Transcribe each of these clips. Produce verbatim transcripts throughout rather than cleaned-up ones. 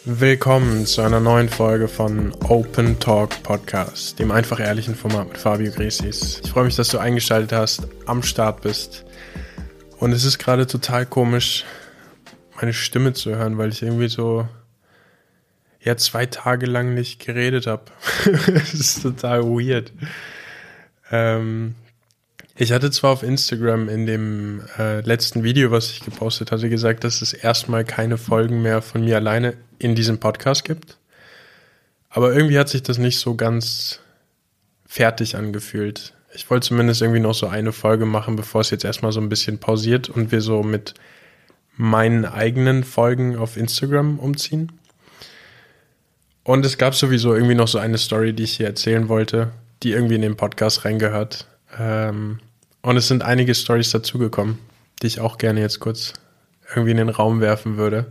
Willkommen zu einer neuen Folge von Open Talk Podcast, dem einfach ehrlichen Format mit Fabio Gresis. Ich freue mich, dass du eingeschaltet hast, am Start bist. Und es ist gerade total komisch, meine Stimme zu hören, weil ich irgendwie so ja zwei Tage lang nicht geredet habe. Es ist total weird. Ähm, ich hatte zwar auf Instagram in dem äh, letzten Video, was ich gepostet hatte, gesagt, dass es erstmal keine Folgen mehr von mir alleine in diesem Podcast gibt. Aber irgendwie hat sich das nicht so ganz fertig angefühlt. Ich wollte zumindest irgendwie noch so eine Folge machen, bevor es jetzt erstmal so ein bisschen pausiert und wir so mit meinen eigenen Folgen auf Instagram umziehen. Und es gab sowieso irgendwie noch so eine Story, die ich hier erzählen wollte, die irgendwie in den Podcast reingehört. Ähm, und es sind einige Storys dazugekommen, die ich auch gerne jetzt kurz irgendwie in den Raum werfen würde.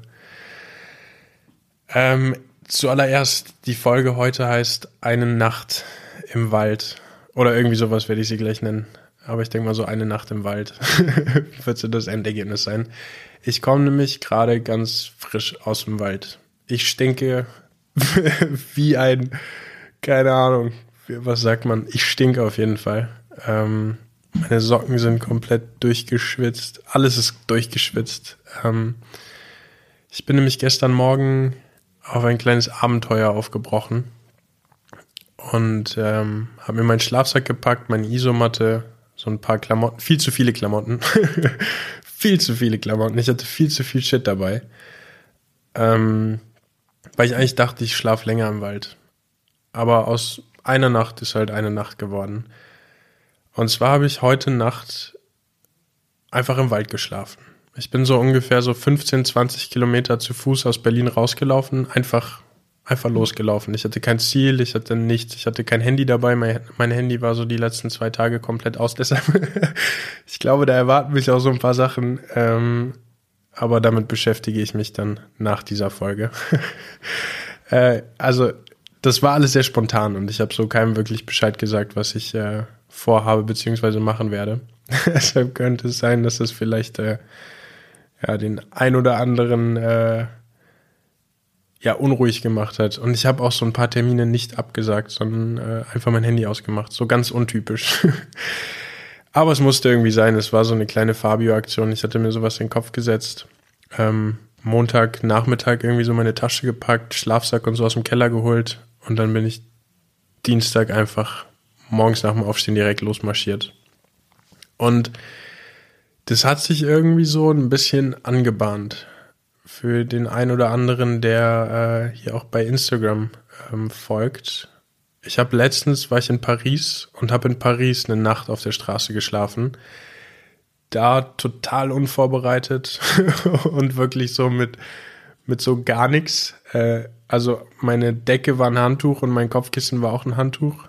Ähm, zuallererst, die Folge heute heißt Eine Nacht im Wald. Oder irgendwie sowas werde ich sie gleich nennen. Aber ich denke mal so eine Nacht im Wald wird so das Endergebnis sein. Ich komme nämlich gerade ganz frisch aus dem Wald. Ich stinke wie ein, keine Ahnung, was sagt man? Ich stinke auf jeden Fall. Ähm, meine Socken sind komplett durchgeschwitzt. Alles ist durchgeschwitzt. Ähm, ich bin nämlich gestern Morgen auf ein kleines Abenteuer aufgebrochen und ähm, habe mir meinen Schlafsack gepackt, meine Isomatte, so ein paar Klamotten, viel zu viele Klamotten, viel zu viele Klamotten. Ich hatte viel zu viel Shit dabei, ähm, weil ich eigentlich dachte, ich schlafe länger im Wald. Aber aus einer Nacht ist halt eine Nacht geworden. Und zwar habe ich heute Nacht einfach im Wald geschlafen. Ich bin so ungefähr so fünfzehn, zwanzig Kilometer zu Fuß aus Berlin rausgelaufen, einfach, einfach losgelaufen. Ich hatte kein Ziel, ich hatte nichts, ich hatte kein Handy dabei. Mein, mein Handy war so die letzten zwei Tage komplett aus. Deshalb, ich glaube, da erwarten mich auch so ein paar Sachen. Ähm, aber damit beschäftige ich mich dann nach dieser Folge. äh, also, das war alles sehr spontan und ich habe so keinem wirklich Bescheid gesagt, was ich äh, vorhabe bzw. machen werde. Deshalb könnte es sein, dass das vielleicht äh, ja, den ein oder anderen äh, ja, unruhig gemacht hat. Und ich habe auch so ein paar Termine nicht abgesagt, sondern äh, einfach mein Handy ausgemacht. So ganz untypisch. Aber es musste irgendwie sein. Es war so eine kleine Fabio-Aktion. Ich hatte mir sowas in den Kopf gesetzt. Ähm, Montag, Nachmittag irgendwie so meine Tasche gepackt, Schlafsack und so aus dem Keller geholt. Und dann bin ich Dienstag einfach morgens nach dem Aufstehen direkt losmarschiert. Und das hat sich irgendwie so ein bisschen angebahnt für den einen oder anderen, der äh, hier auch bei Instagram ähm, folgt. Ich habe letztens, war ich in Paris und habe in Paris eine Nacht auf der Straße geschlafen. Da total unvorbereitet und wirklich so mit, mit so gar nichts. Äh, also meine Decke war ein Handtuch und mein Kopfkissen war auch ein Handtuch.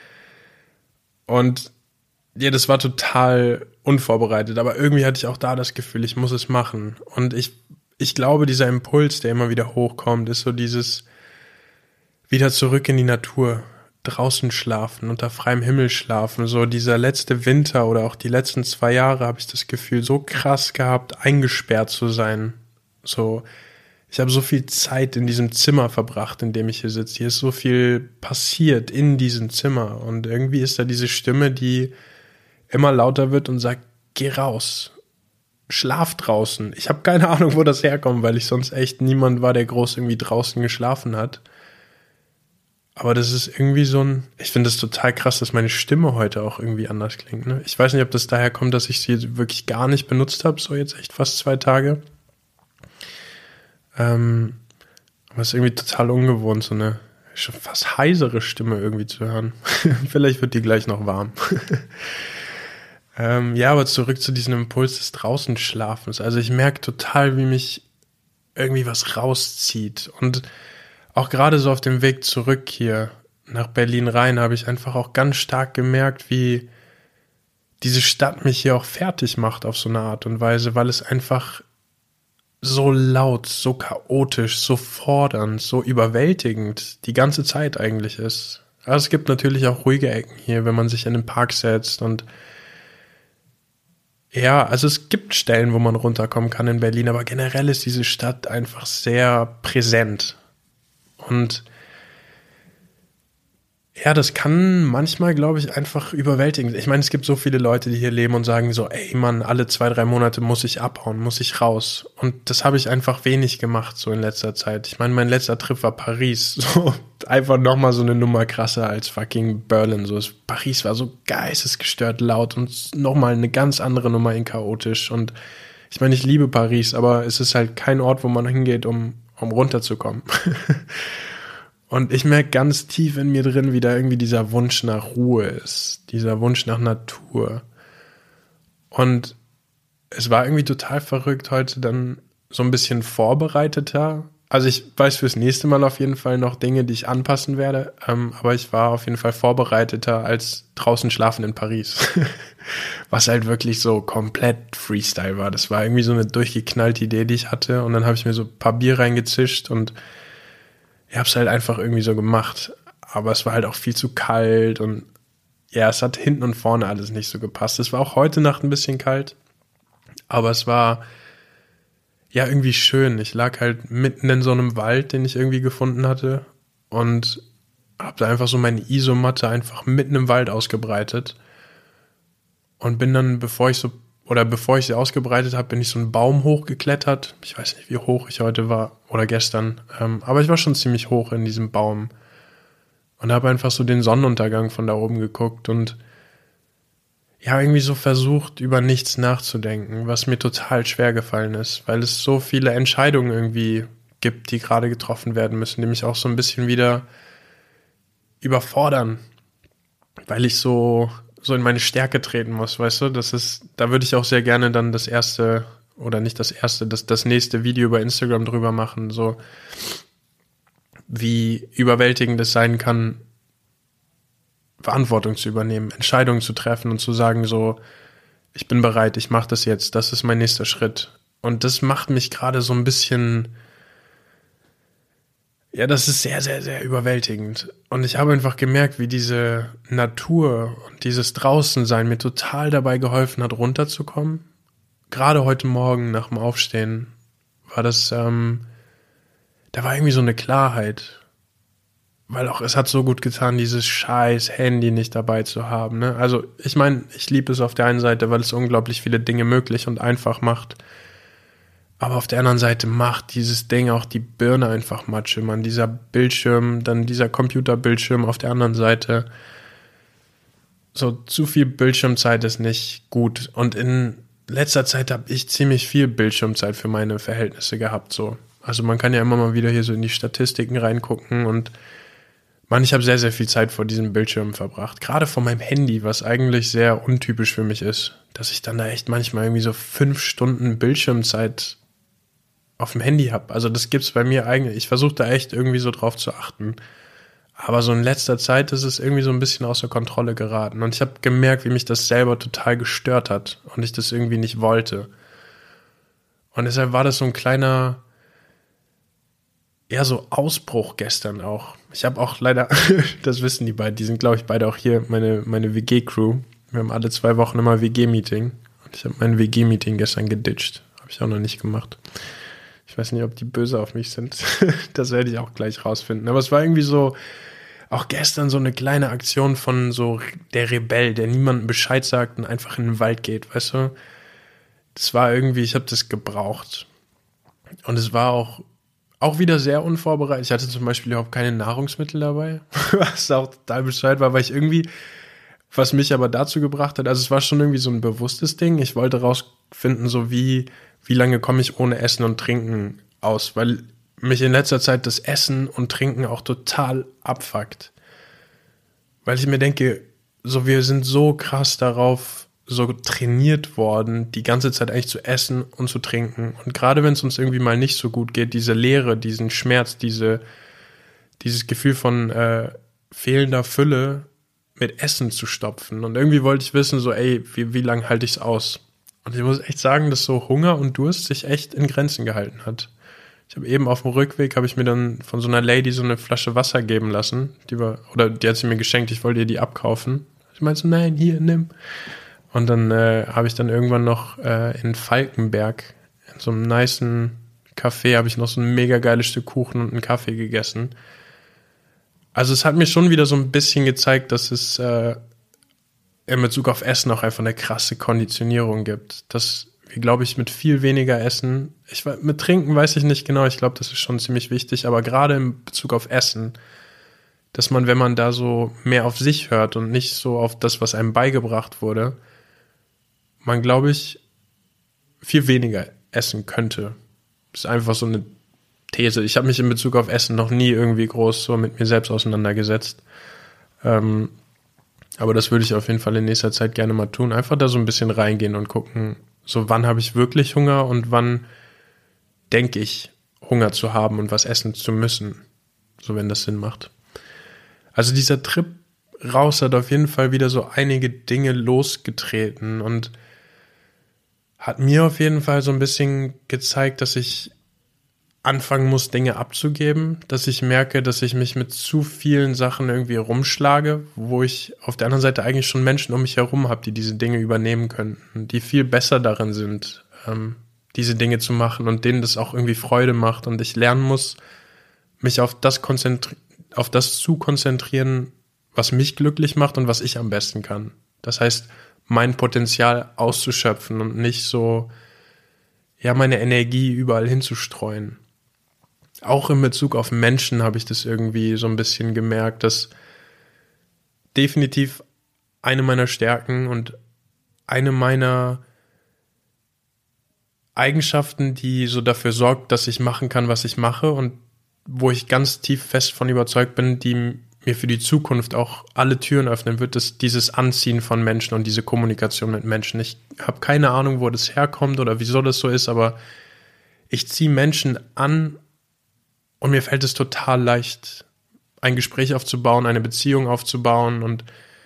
Und ja, das war total unvorbereitet, aber irgendwie hatte ich auch da das Gefühl, ich muss es machen. Und ich, ich glaube, dieser Impuls, der immer wieder hochkommt, ist so dieses wieder zurück in die Natur, draußen schlafen, unter freiem Himmel schlafen. So dieser letzte Winter oder auch die letzten zwei Jahre habe ich das Gefühl, so krass gehabt, eingesperrt zu sein. So, ich habe so viel Zeit in diesem Zimmer verbracht, in dem ich hier sitze. Hier ist so viel passiert in diesem Zimmer. Und irgendwie ist da diese Stimme, die immer lauter wird und sagt, geh raus, schlaf draußen. Ich habe keine Ahnung, wo das herkommt, weil ich sonst echt niemand war, der groß irgendwie draußen geschlafen hat. Aber das ist irgendwie so ein, ich finde es total krass, dass meine Stimme heute auch irgendwie anders klingt. Ne? Ich weiß nicht, ob das daher kommt, dass ich sie wirklich gar nicht benutzt habe, so jetzt echt fast zwei Tage. Ähm, aber es ist irgendwie total ungewohnt, so eine schon fast heisere Stimme irgendwie zu hören. Vielleicht wird die gleich noch warm. ähm, ja, aber zurück zu diesem Impuls des Draußenschlafens. Also ich merke total, wie mich irgendwie was rauszieht. Und auch gerade so auf dem Weg zurück hier nach Berlin rein habe ich einfach auch ganz stark gemerkt, wie diese Stadt mich hier auch fertig macht auf so eine Art und Weise, weil es einfach so laut, so chaotisch, so fordernd, so überwältigend die ganze Zeit eigentlich ist. Aber es gibt natürlich auch ruhige Ecken hier, wenn man sich in den Park setzt und ja, also es gibt Stellen, wo man runterkommen kann in Berlin, aber generell ist diese Stadt einfach sehr präsent. Und ja, das kann manchmal, glaube ich, einfach überwältigend. Ich meine, es gibt so viele Leute, die hier leben und sagen so, ey Mann, alle zwei, drei Monate muss ich abhauen, muss ich raus. Und das habe ich einfach wenig gemacht so in letzter Zeit. Ich meine, mein letzter Trip war Paris. So einfach nochmal so eine Nummer krasser als fucking Berlin. So, Paris war so geistesgestört laut und nochmal eine ganz andere Nummer in chaotisch. Und ich meine, ich liebe Paris, aber es ist halt kein Ort, wo man hingeht, um, um runterzukommen. Und ich merke ganz tief in mir drin, wie da irgendwie dieser Wunsch nach Ruhe ist, dieser Wunsch nach Natur. Und es war irgendwie total verrückt, heute dann so ein bisschen vorbereiteter. Also ich weiß fürs nächste Mal auf jeden Fall noch Dinge, die ich anpassen werde, ähm, aber ich war auf jeden Fall vorbereiteter als draußen schlafen in Paris. Was halt wirklich so komplett Freestyle war. Das war irgendwie so eine durchgeknallte Idee, die ich hatte. Und dann habe ich mir so ein paar Bier reingezischt und ich habe es halt einfach irgendwie so gemacht, aber es war halt auch viel zu kalt und ja, es hat hinten und vorne alles nicht so gepasst. Es war auch heute Nacht ein bisschen kalt, aber es war ja irgendwie schön. Ich lag halt mitten in so einem Wald, den ich irgendwie gefunden hatte und habe da einfach so meine Isomatte einfach mitten im Wald ausgebreitet und bin dann, bevor ich so Oder bevor ich sie ausgebreitet habe, bin ich so einen Baum hochgeklettert. Ich weiß nicht, wie hoch ich heute war oder gestern. Ähm, aber ich war schon ziemlich hoch in diesem Baum. Und habe einfach so den Sonnenuntergang von da oben geguckt und ja, irgendwie so versucht, über nichts nachzudenken, was mir total schwer gefallen ist, weil es so viele Entscheidungen irgendwie gibt, die gerade getroffen werden müssen, die mich auch so ein bisschen wieder überfordern, weil ich so... so in meine Stärke treten muss, weißt du, das ist, da würde ich auch sehr gerne dann das erste, oder nicht das erste, das, das nächste Video über Instagram drüber machen, so wie überwältigend es sein kann, Verantwortung zu übernehmen, Entscheidungen zu treffen und zu sagen so, ich bin bereit, ich mache das jetzt, das ist mein nächster Schritt. Und das macht mich gerade so ein bisschen... Ja, das ist sehr, sehr, sehr überwältigend. Und ich habe einfach gemerkt, wie diese Natur und dieses Draußensein mir total dabei geholfen hat, runterzukommen. Gerade heute Morgen nach dem Aufstehen war das, ähm, da war irgendwie so eine Klarheit. Weil auch es hat so gut getan, dieses scheiß Handy nicht dabei zu haben. Ne? Also ich meine, ich liebe es auf der einen Seite, weil es unglaublich viele Dinge möglich und einfach macht. Aber auf der anderen Seite macht dieses Ding auch die Birne einfach Matsche, man. Dieser Bildschirm, dann dieser Computerbildschirm auf der anderen Seite. So zu viel Bildschirmzeit ist nicht gut. Und in letzter Zeit habe ich ziemlich viel Bildschirmzeit für meine Verhältnisse gehabt. So. Also man kann ja immer mal wieder hier so in die Statistiken reingucken. Und man, ich habe sehr, sehr viel Zeit vor diesem Bildschirm verbracht. Gerade vor meinem Handy, was eigentlich sehr untypisch für mich ist. Dass ich dann da echt manchmal irgendwie so fünf Stunden Bildschirmzeit auf dem Handy habe. Also das gibt's bei mir eigentlich. Ich versuche da echt irgendwie so drauf zu achten. Aber so in letzter Zeit ist es irgendwie so ein bisschen außer Kontrolle geraten. Und ich habe gemerkt, wie mich das selber total gestört hat. Und ich das irgendwie nicht wollte. Und deshalb war das so ein kleiner, ja, so Ausbruch gestern auch. Ich habe auch leider, das wissen die beiden, die sind, glaube ich, beide auch hier, meine, meine W G-Crew. Wir haben alle zwei Wochen immer W G-Meeting. Und ich habe mein W G-Meeting gestern geditcht. Habe ich auch noch nicht gemacht. Ich weiß nicht, ob die böse auf mich sind. Das werde ich auch gleich rausfinden. Aber es war irgendwie so, auch gestern so eine kleine Aktion von so der Rebell, der niemandem Bescheid sagt und einfach in den Wald geht, weißt du? Das war irgendwie, ich habe das gebraucht. Und es war auch, auch wieder sehr unvorbereitet. Ich hatte zum Beispiel überhaupt keine Nahrungsmittel dabei, was auch total bescheuert war, weil ich irgendwie, was mich aber dazu gebracht hat, also es war schon irgendwie so ein bewusstes Ding. Ich wollte rausfinden, so wie Wie lange komme ich ohne Essen und Trinken aus? Weil mich in letzter Zeit das Essen und Trinken auch total abfuckt. Weil ich mir denke, so wir sind so krass darauf so trainiert worden, die ganze Zeit eigentlich zu essen und zu trinken. Und gerade wenn es uns irgendwie mal nicht so gut geht, diese Leere, diesen Schmerz, diese, dieses Gefühl von äh, fehlender Fülle mit Essen zu stopfen. Und irgendwie wollte ich wissen, so ey, wie, wie lange halte ich es aus? Und ich muss echt sagen, dass so Hunger und Durst sich echt in Grenzen gehalten hat. Ich habe eben auf dem Rückweg, habe ich mir dann von so einer Lady so eine Flasche Wasser geben lassen. Die war, oder die hat sie mir geschenkt, ich wollte ihr die abkaufen. Ich meinte so, nein, hier, nimm. Und dann äh, habe ich dann irgendwann noch äh, in Falkenberg, in so einem nicen Café, habe ich noch so ein mega geiles Stück Kuchen und einen Kaffee gegessen. Also es hat mir schon wieder so ein bisschen gezeigt, dass es äh, in Bezug auf Essen auch einfach eine krasse Konditionierung gibt. Dass wir, glaube ich, mit viel weniger Essen, ich, mit Trinken weiß ich nicht genau, ich glaube, das ist schon ziemlich wichtig, aber gerade in Bezug auf Essen, dass man, wenn man da so mehr auf sich hört und nicht so auf das, was einem beigebracht wurde, man, glaube ich, viel weniger essen könnte. Das ist einfach so eine These. Ich habe mich in Bezug auf Essen noch nie irgendwie groß so mit mir selbst auseinandergesetzt. Ähm, aber das würde ich auf jeden Fall in nächster Zeit gerne mal tun. Einfach da so ein bisschen reingehen und gucken, so wann habe ich wirklich Hunger und wann denke ich, Hunger zu haben und was essen zu müssen. So, wenn das Sinn macht. Also dieser Trip raus hat auf jeden Fall wieder so einige Dinge losgetreten und hat mir auf jeden Fall so ein bisschen gezeigt, dass ich anfangen muss, Dinge abzugeben, dass ich merke, dass ich mich mit zu vielen Sachen irgendwie rumschlage, wo ich auf der anderen Seite eigentlich schon Menschen um mich herum habe, die diese Dinge übernehmen könnten, die viel besser darin sind, ähm, diese Dinge zu machen und denen das auch irgendwie Freude macht und ich lernen muss, mich auf das konzentri- auf das zu konzentrieren, was mich glücklich macht und was ich am besten kann. Das heißt, mein Potenzial auszuschöpfen und nicht so, ja, meine Energie überall hinzustreuen. Auch in Bezug auf Menschen habe ich das irgendwie so ein bisschen gemerkt, dass definitiv eine meiner Stärken und eine meiner Eigenschaften, die so dafür sorgt, dass ich machen kann, was ich mache und wo ich ganz tief fest von überzeugt bin, die mir für die Zukunft auch alle Türen öffnen wird, ist dieses Anziehen von Menschen und diese Kommunikation mit Menschen. Ich habe keine Ahnung, wo das herkommt oder wieso das so ist, aber ich ziehe Menschen an und mir fällt es total leicht, ein Gespräch aufzubauen, eine Beziehung aufzubauen und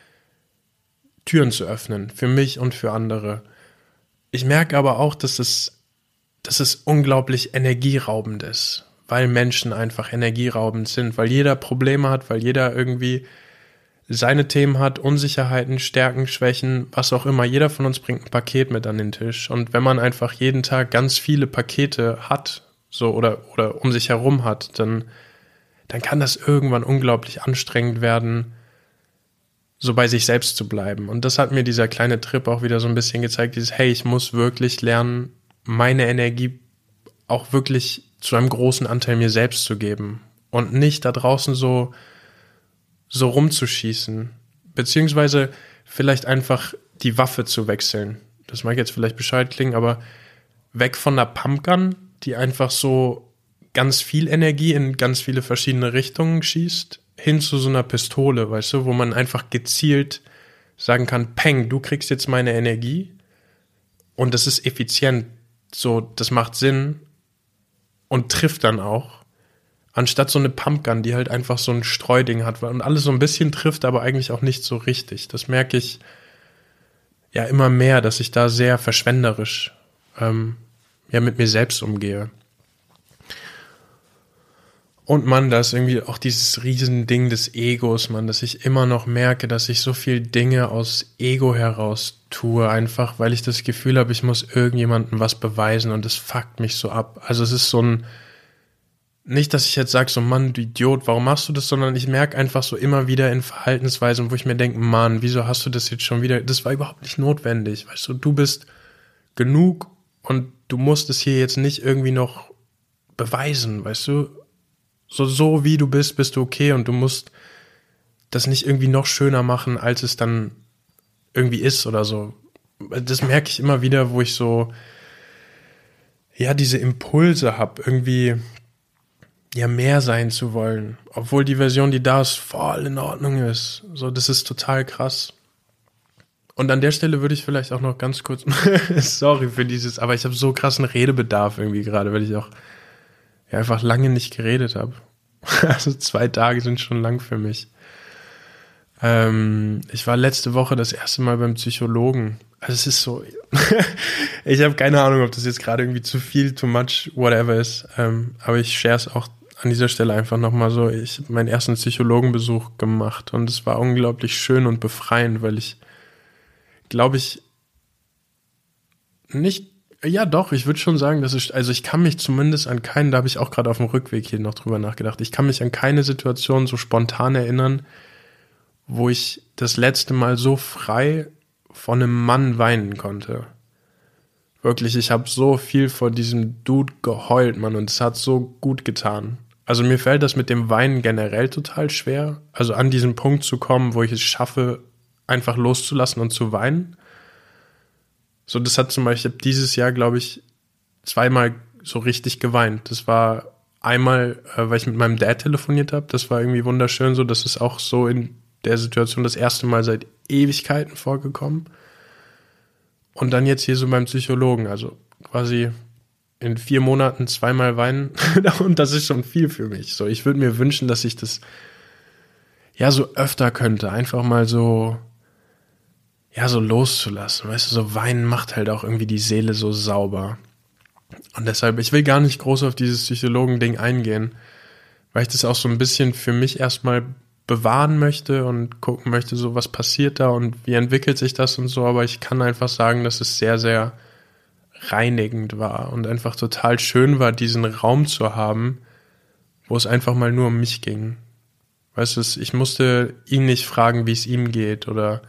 Türen zu öffnen, für mich und für andere. Ich merke aber auch, dass es, dass es unglaublich energieraubend ist, weil Menschen einfach energieraubend sind, weil jeder Probleme hat, weil jeder irgendwie seine Themen hat, Unsicherheiten, Stärken, Schwächen, was auch immer. Jeder von uns bringt ein Paket mit an den Tisch. Und wenn man einfach jeden Tag ganz viele Pakete hat, so oder, oder um sich herum hat, dann, dann kann das irgendwann unglaublich anstrengend werden, so bei sich selbst zu bleiben. Und das hat mir dieser kleine Trip auch wieder so ein bisschen gezeigt, dieses, hey, ich muss wirklich lernen, meine Energie auch wirklich zu einem großen Anteil mir selbst zu geben und nicht da draußen so, so rumzuschießen, beziehungsweise vielleicht einfach die Waffe zu wechseln. Das mag jetzt vielleicht bescheuert klingen, aber weg von der Pumpgun, die einfach so ganz viel Energie in ganz viele verschiedene Richtungen schießt, hin zu so einer Pistole, weißt du, wo man einfach gezielt sagen kann, Peng, du kriegst jetzt meine Energie und das ist effizient, so, das macht Sinn und trifft dann auch, anstatt so eine Pumpgun, die halt einfach so ein Streuding hat und alles so ein bisschen trifft, aber eigentlich auch nicht so richtig. Das merke ich ja immer mehr, dass ich da sehr verschwenderisch ähm, ja mit mir selbst umgehe. Und Mann, da ist irgendwie auch dieses Riesending des Egos, Mann, dass ich immer noch merke, dass ich so viel Dinge aus Ego heraus tue, einfach weil ich das Gefühl habe, ich muss irgendjemandem was beweisen und das fuckt mich so ab. Also es ist so ein, nicht, dass ich jetzt sage, so Mann, du Idiot, warum machst du das, sondern ich merke einfach so immer wieder in Verhaltensweisen, wo ich mir denke, Mann, wieso hast du das jetzt schon wieder, das war überhaupt nicht notwendig, weißt du, du bist genug und du musst es hier jetzt nicht irgendwie noch beweisen, weißt du, so, so wie du bist, bist du okay und du musst das nicht irgendwie noch schöner machen, als es dann irgendwie ist oder so. Das merke ich immer wieder, wo ich so, ja, diese Impulse habe, irgendwie ja mehr sein zu wollen, obwohl die Version, die da ist, voll in Ordnung ist. So, das ist total krass. Und an der Stelle würde ich vielleicht auch noch ganz kurz, sorry für dieses, aber ich habe so krassen Redebedarf irgendwie gerade, weil ich auch ja, einfach lange nicht geredet habe. Also zwei Tage sind schon lang für mich. Ähm, ich war letzte Woche das erste Mal beim Psychologen. Also es ist so, ich habe keine Ahnung, ob das jetzt gerade irgendwie zu viel, too much, whatever ist. Ähm, aber ich share es auch an dieser Stelle einfach nochmal so. Ich habe meinen ersten Psychologenbesuch gemacht und es war unglaublich schön und befreiend, weil ich, glaube ich, nicht Ja, doch, ich würde schon sagen, dass ich, also ich kann mich zumindest an keinen, da habe ich auch gerade auf dem Rückweg hier noch drüber nachgedacht, ich kann mich an keine Situation so spontan erinnern, wo ich das letzte Mal so frei von einem Mann weinen konnte. Wirklich, ich habe so viel vor diesem Dude geheult, Mann, und es hat so gut getan. Also mir fällt das mit dem Weinen generell total schwer, also an diesen Punkt zu kommen, wo ich es schaffe, einfach loszulassen und zu weinen. So, das hat zum Beispiel dieses Jahr, glaube ich, zweimal so richtig geweint. Das war einmal, äh, weil ich mit meinem Dad telefoniert habe. Das war irgendwie wunderschön so. Das ist auch so in der Situation das erste Mal seit Ewigkeiten vorgekommen. Und dann jetzt hier so beim Psychologen. Also quasi in vier Monaten zweimal weinen. Und das ist schon viel für mich. So, ich würde mir wünschen, dass ich das ja so öfter könnte. Einfach mal so... ja, so loszulassen, weißt du, so weinen macht halt auch irgendwie die Seele so sauber. Und deshalb, ich will gar nicht groß auf dieses Psychologen-Ding eingehen, weil ich das auch so ein bisschen für mich erstmal bewahren möchte und gucken möchte, so was passiert da und wie entwickelt sich das und so, aber ich kann einfach sagen, dass es sehr, sehr reinigend war und einfach total schön war, diesen Raum zu haben, wo es einfach mal nur um mich ging. Weißt du, ich musste ihn nicht fragen, wie es ihm geht oder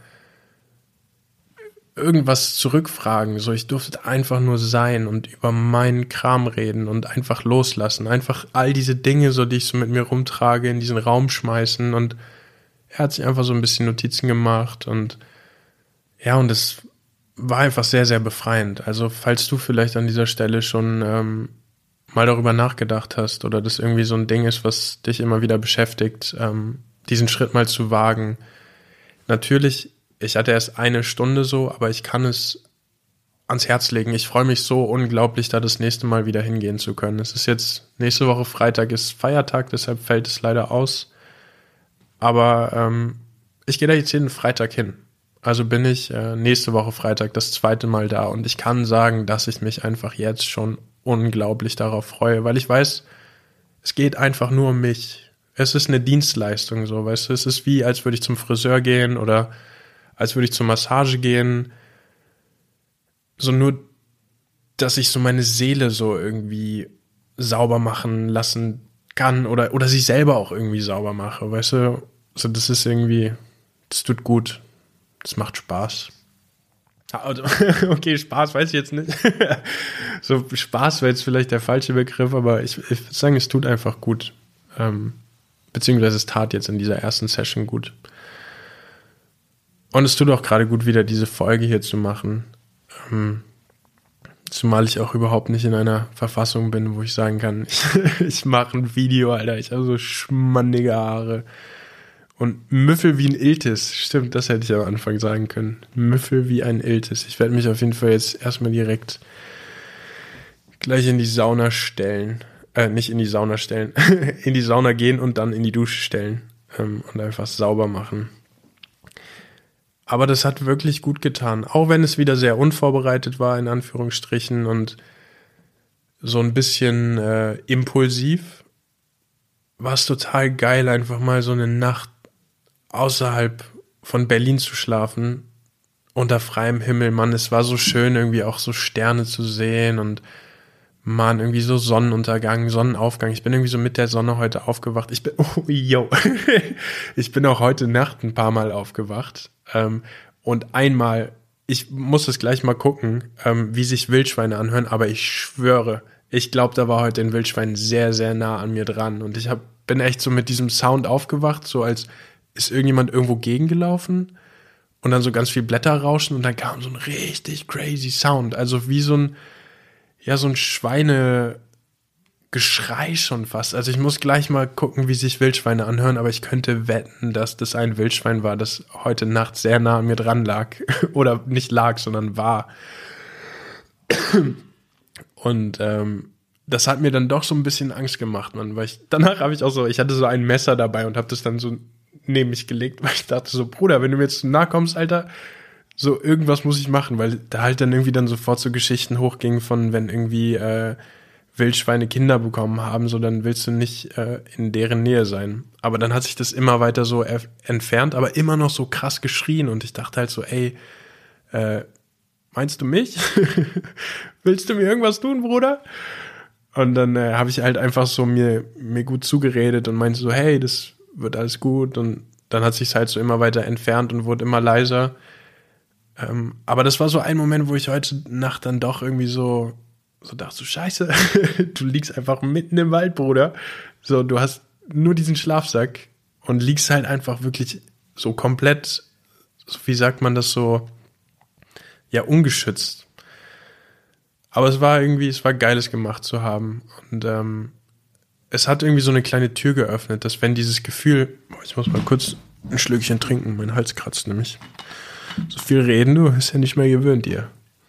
irgendwas zurückfragen, so ich durfte einfach nur sein und über meinen Kram reden und einfach loslassen, einfach all diese Dinge, so die ich so mit mir rumtrage, in diesen Raum schmeißen und er hat sich einfach so ein bisschen Notizen gemacht und ja, und es war einfach sehr, sehr befreiend. Also falls du vielleicht an dieser Stelle schon ähm, mal darüber nachgedacht hast oder das irgendwie so ein Ding ist, was dich immer wieder beschäftigt, ähm, diesen Schritt mal zu wagen. Natürlich, ich hatte erst eine Stunde so, aber ich kann es ans Herz legen. Ich freue mich so unglaublich, da das nächste Mal wieder hingehen zu können. Es ist jetzt, nächste Woche Freitag ist Feiertag, deshalb fällt es leider aus. Aber ähm, ich gehe da jetzt jeden Freitag hin. Also bin ich äh, nächste Woche Freitag das zweite Mal da. Und ich kann sagen, dass ich mich einfach jetzt schon unglaublich darauf freue, weil ich weiß, es geht einfach nur um mich. Es ist eine Dienstleistung so, weißt du. Es ist wie, als würde ich zum Friseur gehen oder als würde ich zur Massage gehen, so nur, dass ich so meine Seele so irgendwie sauber machen lassen kann oder, oder sich selber auch irgendwie sauber mache, weißt du, so das ist irgendwie, das tut gut, das macht Spaß. Okay, Spaß weiß ich jetzt nicht, so Spaß wäre jetzt vielleicht der falsche Begriff, aber ich, ich würde sagen, es tut einfach gut, ähm, beziehungsweise es tat jetzt in dieser ersten Session gut. Und es tut auch gerade gut, wieder diese Folge hier zu machen. Ähm, zumal ich auch überhaupt nicht in einer Verfassung bin, wo ich sagen kann, ich, ich mache ein Video, Alter. Ich habe so schmandige Haare. Und Müffel wie ein Iltis. Stimmt, das hätte ich am Anfang sagen können. Müffel wie ein Iltis. Ich werde mich auf jeden Fall jetzt erstmal direkt gleich in die Sauna stellen. Äh, nicht in die Sauna stellen. In die Sauna gehen und dann in die Dusche stellen. Ähm, und einfach sauber machen. Aber das hat wirklich gut getan, auch wenn es wieder sehr unvorbereitet war, in Anführungsstrichen, und so ein bisschen äh, impulsiv, war es total geil, einfach mal so eine Nacht außerhalb von Berlin zu schlafen, unter freiem Himmel. Mann, es war so schön, irgendwie auch so Sterne zu sehen und Mann, irgendwie so Sonnenuntergang, Sonnenaufgang. Ich bin irgendwie so mit der Sonne heute aufgewacht. Ich bin, oh, yo. Ich bin auch heute Nacht ein paar Mal aufgewacht. Ähm, und einmal, ich muss es gleich mal gucken, ähm, wie sich Wildschweine anhören, aber ich schwöre, ich glaube, da war heute ein Wildschwein sehr, sehr nah an mir dran. Und ich hab, bin echt so mit diesem Sound aufgewacht, so als ist irgendjemand irgendwo gegengelaufen und dann so ganz viel Blätter rauschen und dann kam so ein richtig crazy Sound. Also wie so ein Ja, so ein Schweinegeschrei schon fast. Also ich muss gleich mal gucken, wie sich Wildschweine anhören, aber ich könnte wetten, dass das ein Wildschwein war, das heute Nacht sehr nah an mir dran lag. Oder nicht lag, sondern war. Und ähm, das hat mir dann doch so ein bisschen Angst gemacht, Mann. Weil ich, danach habe ich auch so, ich hatte so ein Messer dabei und habe das dann so neben mich gelegt, weil ich dachte so, Bruder, wenn du mir jetzt zu nahe kommst, Alter, so, irgendwas muss ich machen, weil da halt dann irgendwie dann sofort so Geschichten hochgingen von, wenn irgendwie äh, Wildschweine Kinder bekommen haben, so dann willst du nicht äh, in deren Nähe sein. Aber dann hat sich das immer weiter so erf- entfernt, aber immer noch so krass geschrien und ich dachte halt so, ey, äh, meinst du mich? Willst du mir irgendwas tun, Bruder? Und dann äh, habe ich halt einfach so mir, mir gut zugeredet und meinte so, hey, das wird alles gut. Und dann hat sich's halt so immer weiter entfernt und wurde immer leiser. Ähm, aber das war so ein Moment, wo ich heute Nacht dann doch irgendwie so, so dachte, so scheiße, du liegst einfach mitten im Wald, Bruder. So, du hast nur diesen Schlafsack und liegst halt einfach wirklich so komplett, so wie sagt man das so, ja, ungeschützt. Aber es war irgendwie, es war geiles gemacht zu haben. Und ähm, es hat irgendwie so eine kleine Tür geöffnet, dass wenn dieses Gefühl, boah, ich muss mal kurz ein Schlückchen trinken, mein Hals kratzt nämlich. So viel reden, du bist ja nicht mehr gewöhnt, ihr.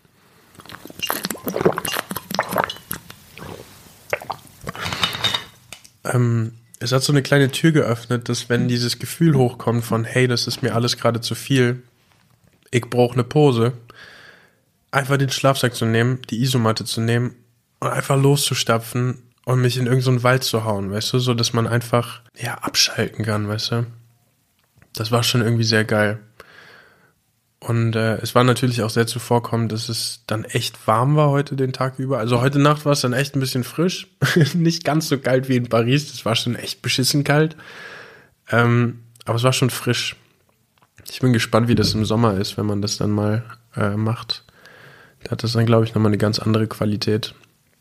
Ähm, es hat so eine kleine Tür geöffnet, dass wenn dieses Gefühl hochkommt von, hey, das ist mir alles gerade zu viel, ich brauche eine Pause, einfach den Schlafsack zu nehmen, die Isomatte zu nehmen und einfach loszustapfen und mich in irgendeinen so Wald zu hauen, weißt du, so dass man einfach, ja, abschalten kann, weißt du. Das war schon irgendwie sehr geil. Und äh, es war natürlich auch sehr zuvorkommend, dass es dann echt warm war heute den Tag über. Also heute Nacht war es dann echt ein bisschen frisch. Nicht ganz so kalt wie in Paris, das war schon echt beschissen kalt. Ähm, aber es war schon frisch. Ich bin gespannt, wie das im Sommer ist, wenn man das dann mal äh, macht. Da hat das dann, glaube ich, nochmal eine ganz andere Qualität.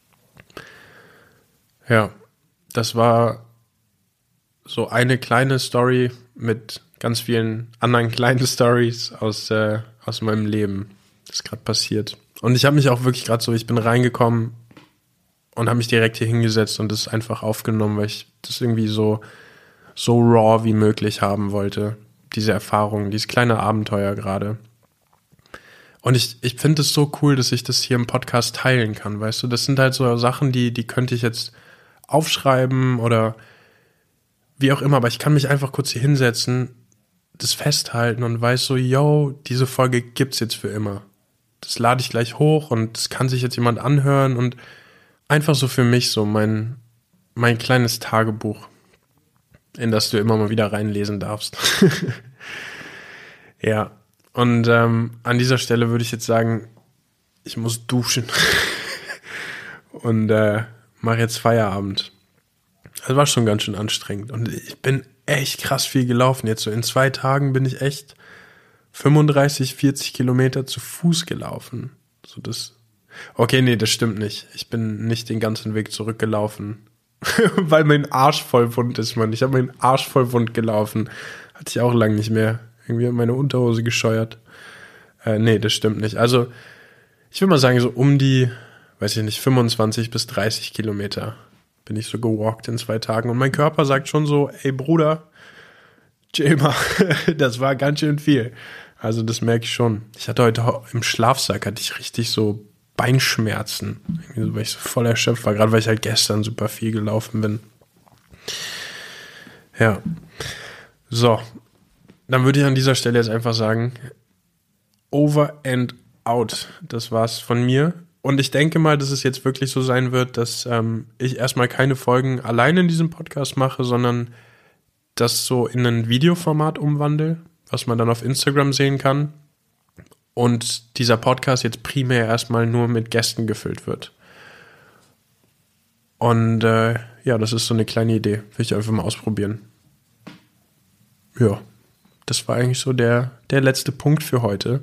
Ja, das war so eine kleine Story mit ganz vielen anderen kleinen Stories aus, äh, aus meinem Leben, das gerade passiert. Und ich habe mich auch wirklich gerade so, ich bin reingekommen und habe mich direkt hier hingesetzt und das einfach aufgenommen, weil ich das irgendwie so, so raw wie möglich haben wollte. Diese Erfahrung, dieses kleine Abenteuer gerade. Und ich, ich finde es so cool, dass ich das hier im Podcast teilen kann, weißt du? Das sind halt so Sachen, die, die könnte ich jetzt aufschreiben oder wie auch immer, aber ich kann mich einfach kurz hier hinsetzen, das festhalten und weiß so, yo, diese Folge gibt's jetzt für immer. Das lade ich gleich hoch und das kann sich jetzt jemand anhören und einfach so für mich so mein, mein kleines Tagebuch, in das du immer mal wieder reinlesen darfst. Ja. Und ähm, an dieser Stelle würde ich jetzt sagen, ich muss duschen und äh, mache jetzt Feierabend. Das war schon ganz schön anstrengend und ich bin echt krass viel gelaufen. Jetzt so in zwei Tagen bin ich echt fünfunddreißig, vierzig Kilometer zu Fuß gelaufen. So das. Okay, nee, das stimmt nicht. Ich bin nicht den ganzen Weg zurückgelaufen, weil mein Arsch voll wund ist, Mann. Ich habe meinen Arsch voll wund gelaufen. Hatte ich auch lange nicht mehr. Irgendwie hat meine Unterhose gescheuert. Äh, nee, das stimmt nicht. Also, ich würde mal sagen, so um die, weiß ich nicht, fünfundzwanzig bis dreißig Kilometer bin ich so gewalkt in zwei Tagen. Und mein Körper sagt schon so, ey Bruder, chill mal, das war ganz schön viel. Also das merke ich schon. Ich hatte heute im Schlafsack, hatte ich richtig so Beinschmerzen. Irgendwie so, weil ich so voll erschöpft war, gerade weil ich halt gestern super viel gelaufen bin. Ja. So. Dann würde ich an dieser Stelle jetzt einfach sagen, over and out. Das war's von mir. Und ich denke mal, dass es jetzt wirklich so sein wird, dass ähm, ich erstmal keine Folgen alleine in diesem Podcast mache, sondern das so in ein Videoformat umwandle, was man dann auf Instagram sehen kann. Und dieser Podcast jetzt primär erstmal nur mit Gästen gefüllt wird. Und äh, ja, das ist so eine kleine Idee. Will ich einfach mal ausprobieren. Ja. Das war eigentlich so der, der letzte Punkt für heute.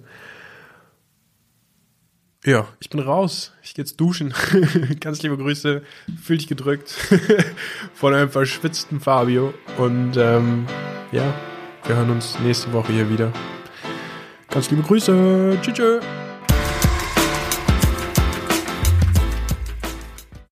Ja, ich bin raus. Ich gehe jetzt duschen. Ganz liebe Grüße. Fühl dich gedrückt von einem verschwitzten Fabio. Und ähm, ja, wir hören uns nächste Woche hier wieder. Ganz liebe Grüße. Tschüss. Tschüss.